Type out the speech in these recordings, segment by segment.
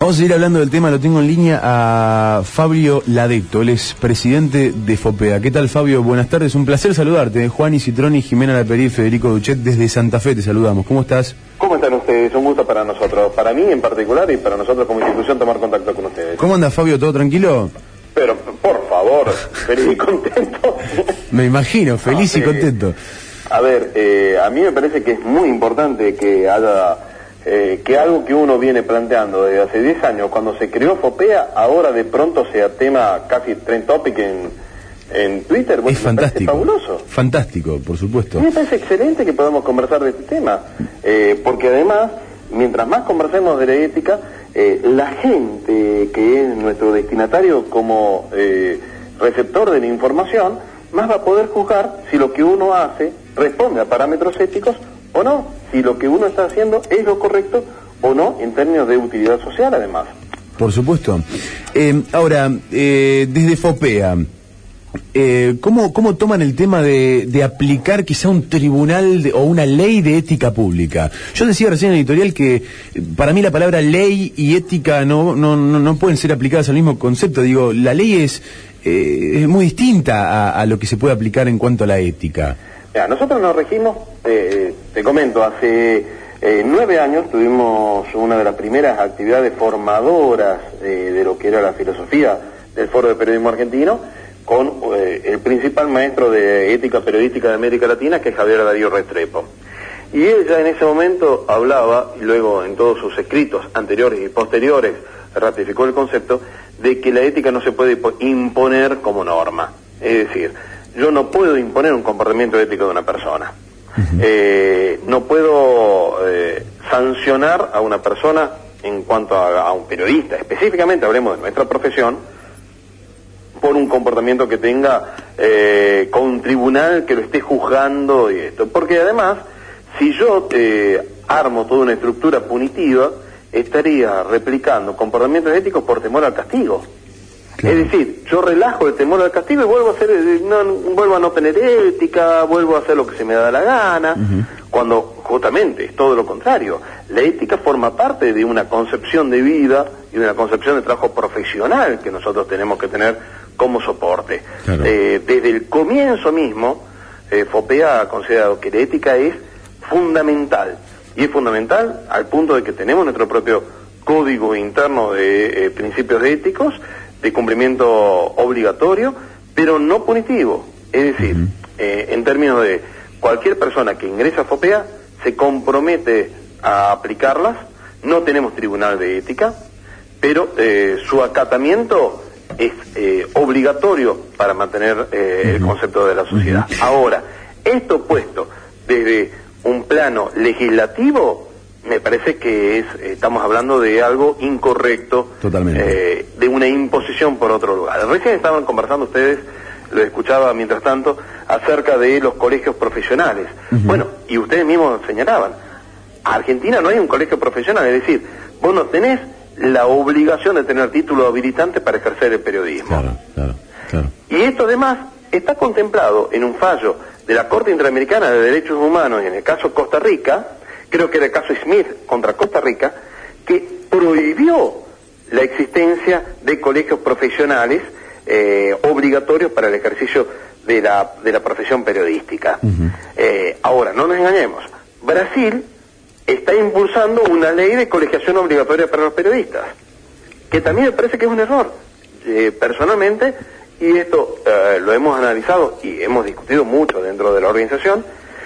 Vamos a seguir hablando del tema, lo tengo en línea a Fabio Ladetto, él es presidente de FOPEA. ¿Qué tal, Fabio? Buenas tardes, un placer saludarte. Juan y Citroni, Jimena Laperí, Federico Duchet, desde Santa Fe te saludamos. ¿Cómo estás? ¿Cómo están ustedes? Un gusto para nosotros, para mí en particular y para nosotros como institución tomar contacto con ustedes. ¿Cómo anda, Fabio? ¿Todo tranquilo? Pero, por favor, feliz y contento. Me imagino, feliz y contento. A ver, a mí me parece que es muy importante que haya... que algo que uno viene planteando desde hace 10 años, cuando se creó FOPEA, ahora de pronto sea tema casi trend topic en Twitter. Bueno, es fantástico. Fabuloso. Fantástico, por supuesto. Me parece excelente que podamos conversar de este tema, porque además, mientras más conversemos de la ética, la gente que es nuestro destinatario como receptor de la información, más va a poder juzgar si lo que uno hace responde a parámetros éticos o no, si lo que uno está haciendo es lo correcto o no en términos de utilidad social, además. Por supuesto. Ahora, desde FOPEA, ¿cómo toman el tema de aplicar quizá un tribunal o una ley de ética pública? Yo decía recién en el editorial que para mí la palabra ley y ética no pueden ser aplicadas al mismo concepto. Digo, la ley es muy distinta a lo que se puede aplicar en cuanto a la ética. Mira, nosotros nos regimos, te comento, hace 9 años tuvimos una de las primeras actividades formadoras de lo que era la filosofía del Foro de Periodismo Argentino, con el principal maestro de ética periodística de América Latina, que es Javier Darío Restrepo. Y él ya en ese momento hablaba, y luego en todos sus escritos anteriores y posteriores ratificó el concepto, de que la ética no se puede imponer como norma. Es decir, yo no puedo imponer un comportamiento ético de una persona. No puedo sancionar a una persona en cuanto a un periodista. Específicamente hablemos de nuestra profesión, por un comportamiento que tenga con un tribunal que lo esté juzgando y esto. Porque además, si yo armo toda una estructura punitiva, estaría replicando comportamientos éticos por temor al castigo. Claro. Es decir, yo relajo el temor al castigo y vuelvo a no tener ética, vuelvo a hacer lo que se me da la gana, cuando justamente es todo lo contrario. La ética forma parte de una concepción de vida y de una concepción de trabajo profesional que nosotros tenemos que tener como soporte. Claro. Desde el comienzo mismo, FOPEA ha considerado que la ética es fundamental, y es fundamental al punto de que tenemos nuestro propio código interno de principios éticos, de cumplimiento obligatorio, pero no punitivo. Es decir, en términos de cualquier persona que ingresa a FOPEA se compromete a aplicarlas. No tenemos tribunal de ética, pero su acatamiento es obligatorio para mantener el concepto de la sociedad. Ahora, esto puesto desde un plano legislativo, me parece que estamos hablando de algo incorrecto. Totalmente. De una imposición por otro lugar. Recién estaban conversando ustedes, lo escuchaba mientras tanto, acerca de los colegios profesionales. Bueno, y ustedes mismos señalaban, a Argentina no hay un colegio profesional, es decir, vos no tenés la obligación de tener título habilitante para ejercer el periodismo. Claro. Y esto además está contemplado en un fallo de la Corte Interamericana de Derechos Humanos, en el caso Costa Rica, creo que era el caso Smith contra Costa Rica, que prohibió la existencia de colegios profesionales obligatorios para el ejercicio de la profesión periodística. Ahora, no nos engañemos, Brasil está impulsando una ley de colegiación obligatoria para los periodistas, que también me parece que es un error. Personalmente, y esto lo hemos analizado y hemos discutido mucho dentro de la organización,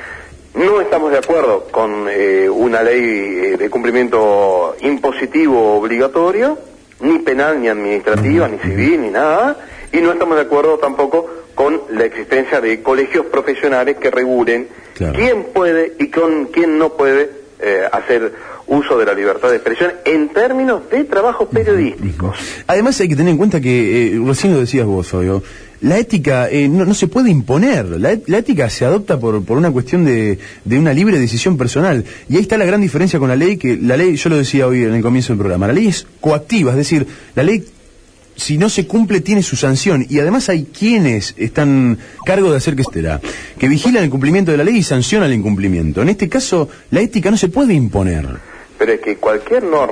no estamos de acuerdo con una ley de cumplimiento impositivo obligatorio, ni penal, ni administrativa, ni civil, ni nada, y no estamos de acuerdo tampoco con la existencia de colegios profesionales que regulen quién puede y con quién no puede hacer uso de la libertad de expresión en términos de trabajos periodísticos. Además hay que tener en cuenta que, recién lo decías vos, Fabio, la ética no se puede imponer. La ética se adopta por una cuestión de una libre decisión personal. Y ahí está la gran diferencia con la ley, que la ley, yo lo decía hoy en el comienzo del programa, la ley es coactiva, es decir, la ley, si no se cumple, tiene su sanción. Y además hay quienes están a cargo de hacer que vigilan el cumplimiento de la ley y sancionan el incumplimiento. En este caso, la ética no se puede imponer. Pero es que cualquier norma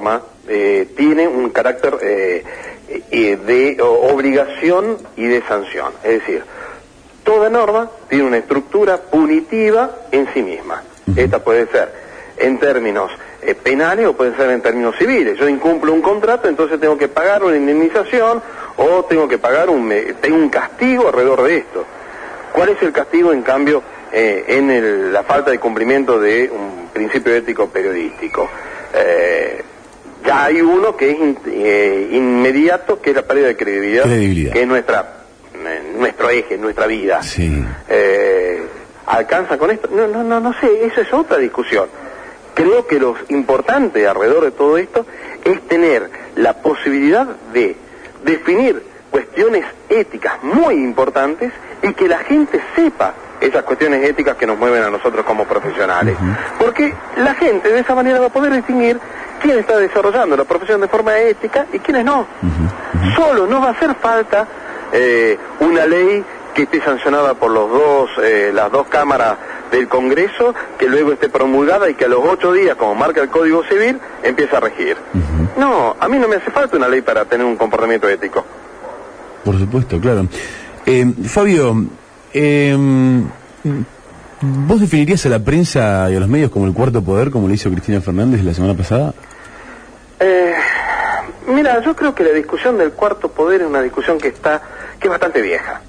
tiene un carácter de obligación y de sanción. Es decir, toda norma tiene una estructura punitiva en sí misma. Esta puede ser en términos penales o puede ser en términos civiles. Yo incumplo un contrato, entonces tengo que pagar una indemnización o tengo que pagar tengo un castigo alrededor de esto. ¿Cuál es el castigo, en cambio, en la falta de cumplimiento de un principio ético periodístico? Ya hay uno que es inmediato, que es la pérdida de credibilidad. Que es nuestro eje, nuestra vida. Sí. ¿Alcanza con esto? No sé, eso es otra discusión. Creo que lo importante alrededor de todo esto es tener la posibilidad de definir cuestiones éticas muy importantes y que la gente sepa esas cuestiones éticas que nos mueven a nosotros como profesionales. Porque la gente de esa manera va a poder distinguir quién está desarrollando la profesión de forma ética y quiénes no. Solo no va a hacer falta una ley que esté sancionada por las dos cámaras del Congreso, que luego esté promulgada y que a los 8 días, como marca el Código Civil, empiece a regir. No, a mí no me hace falta una ley para tener un comportamiento ético. Por supuesto, claro. Fabio, ¿vos definirías a la prensa y a los medios como el cuarto poder, como lo hizo Cristina Fernández la semana pasada? Mira, yo creo que la discusión del cuarto poder es una discusión que es bastante vieja.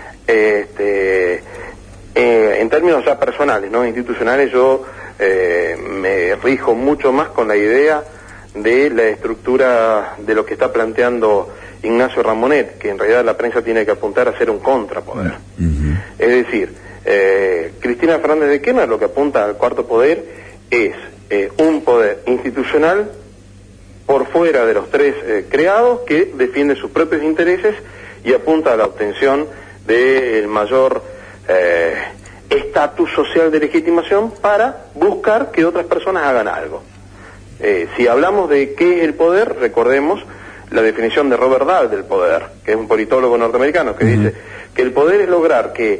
En términos ya personales, no institucionales, yo me rijo mucho más con la idea de la estructura de lo que está planteando Ignacio Ramonet, que en realidad la prensa tiene que apuntar a ser un contrapoder. Es decir, Cristina Fernández de Kirchner lo que apunta al cuarto poder es un poder institucional por fuera de los tres creados, que defiende sus propios intereses y apunta a la obtención del mayor estatus social de legitimación para buscar que otras personas hagan algo. Si hablamos de qué es el poder, recordemos la definición de Robert Dahl del poder, que es un politólogo norteamericano, que dice que el poder es lograr que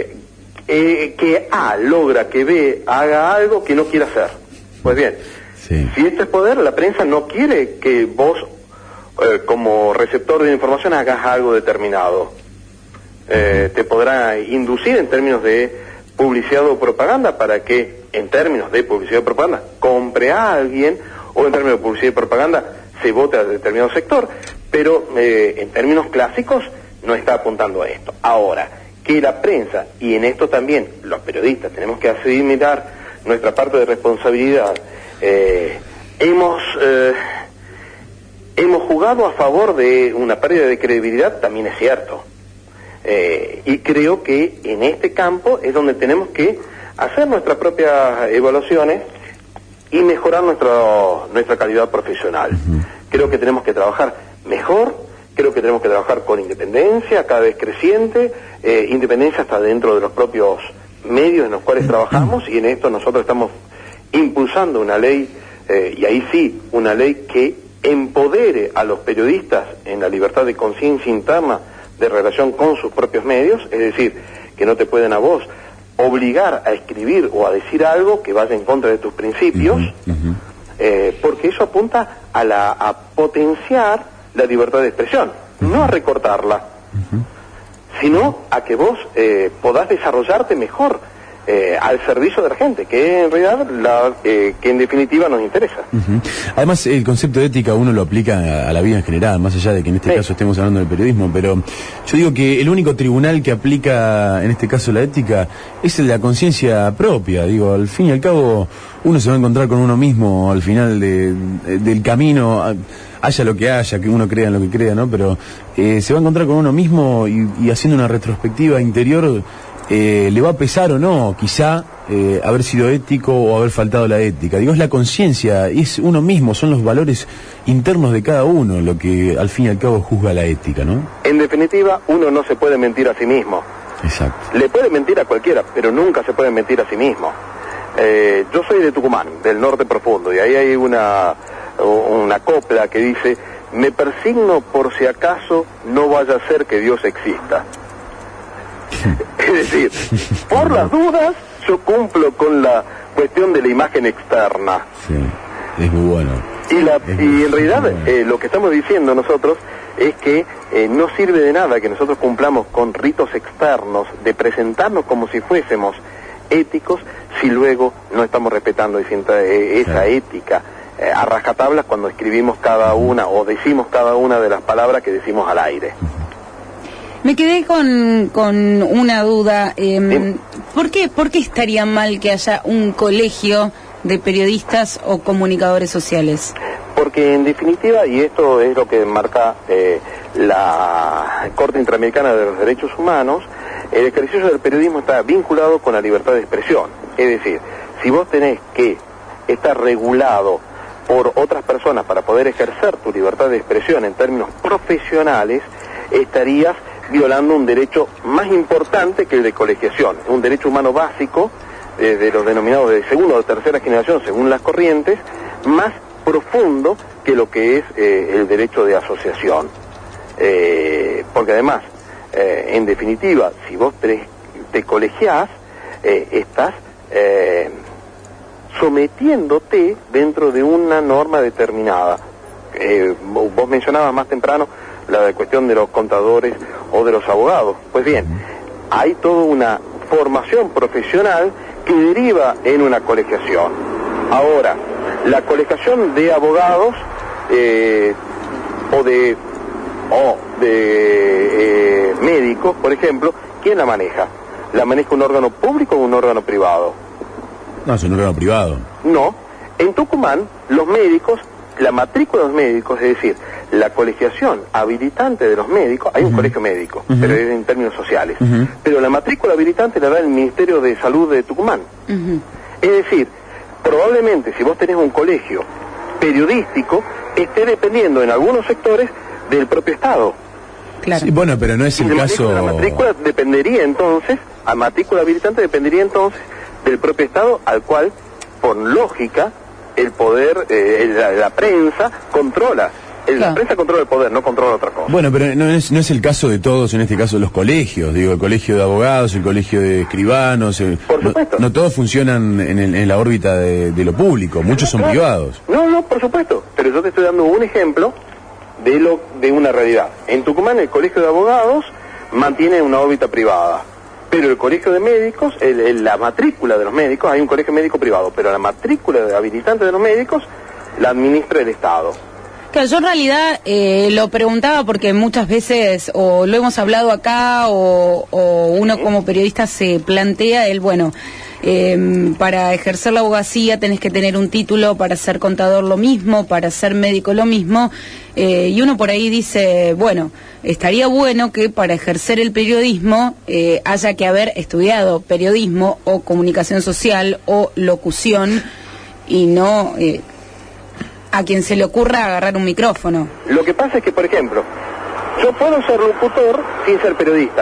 A logra que B haga algo que no quiere hacer. Pues bien, si esto es poder, la prensa no quiere que vos, como receptor de información, hagas algo determinado. Te podrá inducir en términos de publicidad o propaganda para que, en términos de publicidad o propaganda, compre a alguien, o en términos de publicidad y propaganda se vote a determinado sector, pero en términos clásicos no está apuntando a esto. Ahora, que la prensa, y en esto también los periodistas tenemos que asimilar nuestra parte de responsabilidad, hemos jugado a favor de una pérdida de credibilidad, también es cierto. Y creo que en este campo es donde tenemos que hacer nuestras propias evaluaciones y mejorar nuestra calidad profesional. Creo que tenemos que trabajar mejor, creo que tenemos que trabajar con independencia cada vez creciente, independencia hasta dentro de los propios medios en los cuales trabajamos, y en esto nosotros estamos impulsando una ley, y ahí sí, una ley que empodere a los periodistas en la libertad de conciencia interna de relación con sus propios medios, es decir, que no te pueden a vos obligar a escribir o a decir algo que vaya en contra de tus principios, porque eso apunta a potenciar la libertad de expresión, no a recortarla, sino a que vos podás desarrollarte mejor al servicio de la gente, que en realidad que en definitiva nos interesa. Además, el concepto de ética uno lo aplica a la vida en general, más allá de que en este caso estemos hablando del periodismo, pero yo digo que el único tribunal que aplica en este caso la ética es el de la conciencia propia. Digo, al fin y al cabo uno se va a encontrar con uno mismo al final del camino, haya lo que haya, que uno crea en lo que crea, ¿no? Pero se va a encontrar con uno mismo y haciendo una retrospectiva interior, le va a pesar o no, quizá, haber sido ético o haber faltado la ética. Digo, es la conciencia, es uno mismo, son los valores internos de cada uno lo que al fin y al cabo juzga la ética, ¿no? En definitiva, uno no se puede mentir a sí mismo. Exacto. Le puede mentir a cualquiera, pero nunca se puede mentir a sí mismo. Yo soy de Tucumán, del norte profundo, y ahí hay una copla que dice: me persigno por si acaso no vaya a ser que Dios exista. Es decir, por las dudas yo cumplo con la cuestión de la imagen externa. Sí, es muy bueno. Y en realidad lo que estamos diciendo nosotros es que no sirve de nada que nosotros cumplamos con ritos externos de presentarnos como si fuésemos éticos si luego no estamos respetando esa ética a rajatablas cuando escribimos cada una o decimos cada una de las palabras que decimos al aire. Me quedé con una duda. ¿Por qué estaría mal que haya un colegio de periodistas o comunicadores sociales? Porque en definitiva, y esto es lo que marca la Corte Interamericana de los Derechos Humanos, el ejercicio del periodismo está vinculado con la libertad de expresión. Es decir, si vos tenés que estar regulado por otras personas para poder ejercer tu libertad de expresión en términos profesionales, estarías violando un derecho más importante que el de colegiación, un derecho humano básico, de los denominados de segunda o tercera generación según las corrientes, más profundo que lo que es el derecho de asociación. Porque además, en definitiva, si vos te colegiás, estás sometiéndote dentro de una norma determinada. Vos mencionabas más temprano la cuestión de los contadores o de los abogados. Pues bien, hay toda una formación profesional que deriva en una colegiación. Ahora, la colegiación de abogados o de médicos, por ejemplo, ¿quién la maneja? ¿La maneja un órgano público o un órgano privado? No, es un órgano privado. No. En Tucumán, los médicos, la matrícula de los médicos, es decir, la colegiación habilitante de los médicos, hay un colegio médico, pero es en términos sociales, pero la matrícula habilitante la da el Ministerio de Salud de Tucumán. Es decir, probablemente si vos tenés un colegio periodístico, esté dependiendo en algunos sectores del propio Estado. Claro. Sí, bueno, pero no es el caso... La matrícula dependería entonces, a matrícula habilitante dependería entonces del propio Estado, al cual, por lógica, el poder, la prensa controla. La prensa controla el poder, no controla otra cosa. Bueno, pero no es el caso de todos, en este caso los colegios, digo, el colegio de abogados, el colegio de escribanos, por supuesto. No todos funcionan en la órbita de lo público, muchos son privados. No, por supuesto, pero yo te estoy dando un ejemplo de una realidad. En Tucumán el colegio de abogados mantiene una órbita privada, pero el colegio de médicos, la matrícula de los médicos, hay un colegio médico privado, pero la matrícula de habilitantes de los médicos la administra el Estado. Claro, yo en realidad lo preguntaba porque muchas veces, o lo hemos hablado acá, o uno como periodista se plantea para ejercer la abogacía tenés que tener un título, para ser contador lo mismo, para ser médico lo mismo, y uno por ahí dice, bueno, estaría bueno que para ejercer el periodismo haya que haber estudiado periodismo o comunicación social o locución y no... a quien se le ocurra agarrar un micrófono. Lo que pasa es que, por ejemplo, yo puedo ser locutor sin ser periodista.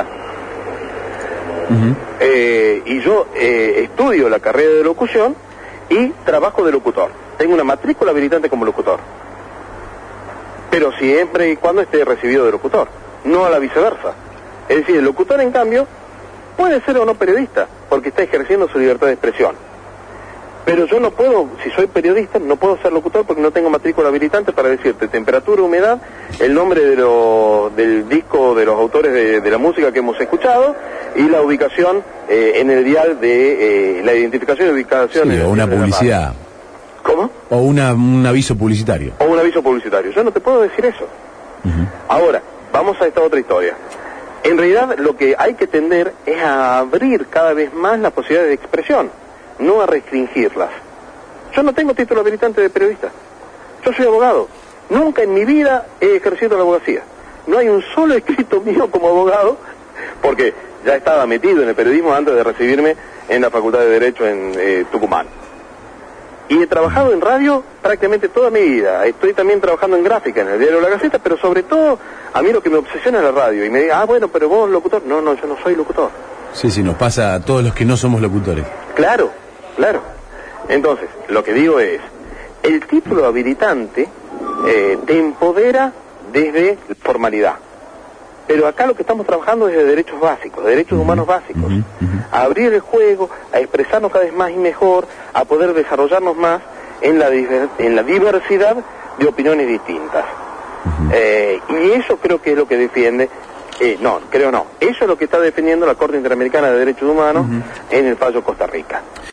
Y yo estudio la carrera de locución y trabajo de locutor. Tengo una matrícula habilitante como locutor. Pero siempre y cuando esté recibido de locutor, no a la viceversa. Es decir, el locutor, en cambio, puede ser o no periodista, porque está ejerciendo su libertad de expresión. Pero yo no puedo, si soy periodista, no puedo ser locutor porque no tengo matrícula habilitante para decirte temperatura, humedad, el nombre del disco de los autores de la música que hemos escuchado y la ubicación en el dial de la identificación y ubicación. Sí, o una publicidad. ¿Cómo? O un aviso publicitario. O un aviso publicitario. Yo no te puedo decir eso. Ahora, vamos a esta otra historia. En realidad lo que hay que tender es a abrir cada vez más las posibilidades de expresión, no a restringirlas. Yo no tengo título habilitante de periodista. Yo soy abogado. Nunca en mi vida he ejercido la abogacía. No hay un solo escrito mío como abogado, porque ya estaba metido en el periodismo antes de recibirme en la Facultad de Derecho en Tucumán. Y he trabajado en radio prácticamente toda mi vida. Estoy también trabajando en gráfica, en el diario La Gaceta, pero sobre todo, a mí lo que me obsesiona es la radio. Y me diga, bueno, pero vos locutor. No, yo no soy locutor. Sí, nos pasa a todos los que no somos locutores. Claro. Entonces, lo que digo es, el título habilitante te empodera desde formalidad. Pero acá lo que estamos trabajando es de derechos básicos, de derechos humanos básicos. A abrir el juego, a expresarnos cada vez más y mejor, a poder desarrollarnos más en la diversidad de opiniones distintas. Y eso creo que es lo que defiende, eso es lo que está defendiendo la Corte Interamericana de Derechos Humanos en el fallo Costa Rica.